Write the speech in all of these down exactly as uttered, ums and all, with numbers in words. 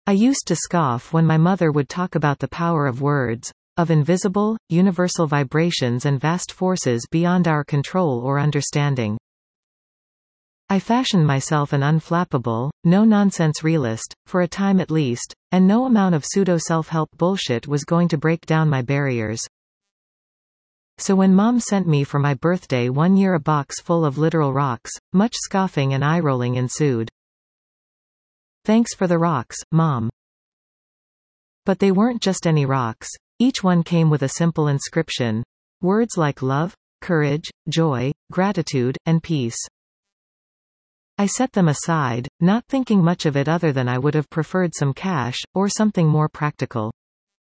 I used to scoff when my mother would talk about the power of words, of invisible, universal vibrations and vast forces beyond our control or understanding. I fashioned myself an unflappable, no-nonsense realist, for a time at least, and no amount of pseudo-self-help bullshit was going to break down my barriers. So when Mom sent me for my birthday one year a box full of literal rocks, much scoffing and eye-rolling ensued. Thanks for the rocks, Mom. But they weren't just any rocks. Each one came with a simple inscription. Words like love, courage, joy, gratitude, and peace. I set them aside, not thinking much of it other than I would have preferred some cash, or something more practical.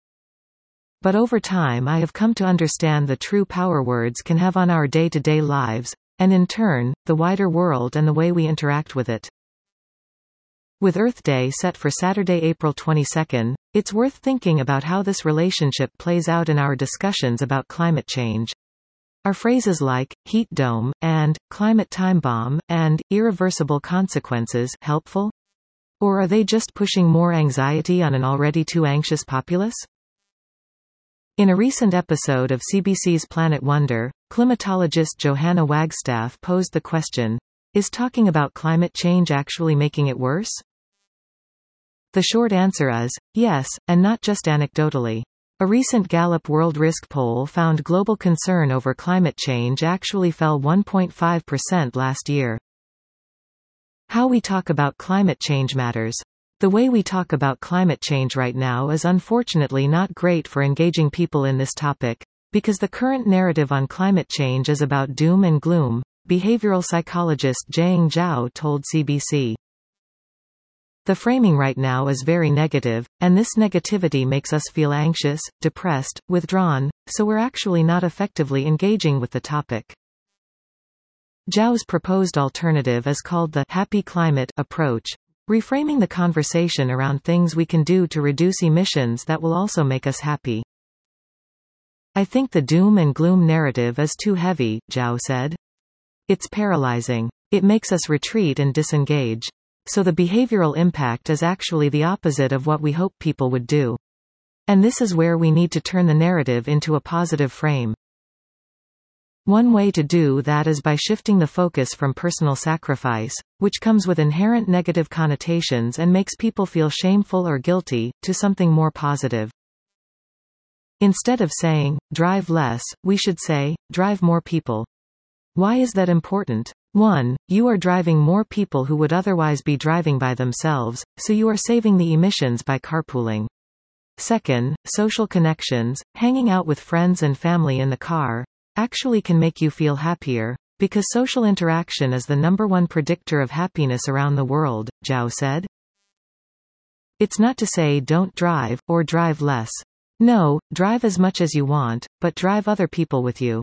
But over time I have come to understand the true power words can have on our day-to-day lives, and in turn, the wider world and the way we interact with it. With Earth Day set for Saturday, April twenty-second, it's worth thinking about how this relationship plays out in our discussions about climate change. Are phrases like, heat dome, and, climate time bomb, and, irreversible consequences helpful? Or are they just pushing more anxiety on an already too anxious populace? In a recent episode of C B C's Planet Wonder, climatologist Johanna Wagstaff posed the question, is talking about climate change actually making it worse? The short answer is, yes, and not just anecdotally. A recent Gallup World Risk poll found global concern over climate change actually fell one point five percent last year. How we talk about climate change matters. The way we talk about climate change right now is unfortunately not great for engaging people in this topic, because the current narrative on climate change is about doom and gloom, behavioral psychologist Zhang Zhao told C B C. The framing right now is very negative, and this negativity makes us feel anxious, depressed, withdrawn, so we're actually not effectively engaging with the topic. Zhao's proposed alternative is called the happy climate approach, reframing the conversation around things we can do to reduce emissions that will also make us happy. I think the doom and gloom narrative is too heavy, Zhao said. It's paralyzing. It makes us retreat and disengage. So the behavioral impact is actually the opposite of what we hope people would do. And this is where we need to turn the narrative into a positive frame. One way to do that is by shifting the focus from personal sacrifice, which comes with inherent negative connotations and makes people feel shameful or guilty, to something more positive. Instead of saying, drive less, we should say, drive more people. Why is that important? one. You are driving more people who would otherwise be driving by themselves, so you are saving the emissions by carpooling. Second, social connections, hanging out with friends and family in the car, actually can make you feel happier, because social interaction is the number one predictor of happiness around the world, Zhao said. It's not to say don't drive, or drive less. No, drive as much as you want, but drive other people with you.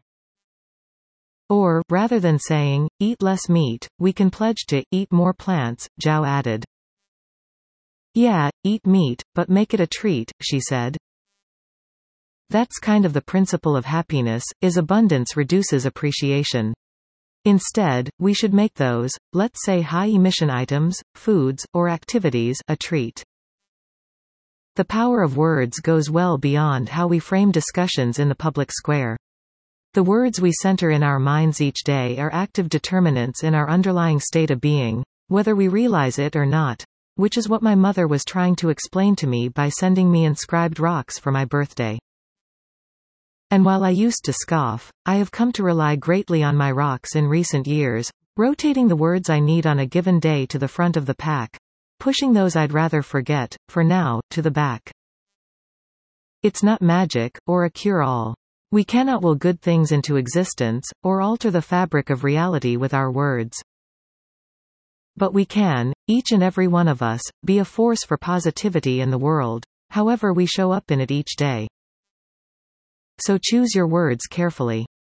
Or, rather than saying, eat less meat, we can pledge to eat more plants, Zhao added. Yeah, eat meat, but make it a treat, she said. That's kind of the principle of happiness, is abundance reduces appreciation. Instead, we should make those, let's say high-emission items, foods, or activities, a treat. The power of words goes well beyond how we frame discussions in the public square. The words we center in our minds each day are active determinants in our underlying state of being, whether we realize it or not, which is what my mother was trying to explain to me by sending me inscribed rocks for my birthday. And while I used to scoff, I have come to rely greatly on my rocks in recent years, rotating the words I need on a given day to the front of the pack, pushing those I'd rather forget, for now, to the back. It's not magic, or a cure-all. We cannot will good things into existence, or alter the fabric of reality with our words. But we can, each and every one of us, be a force for positivity in the world, however we show up in it each day. So choose your words carefully.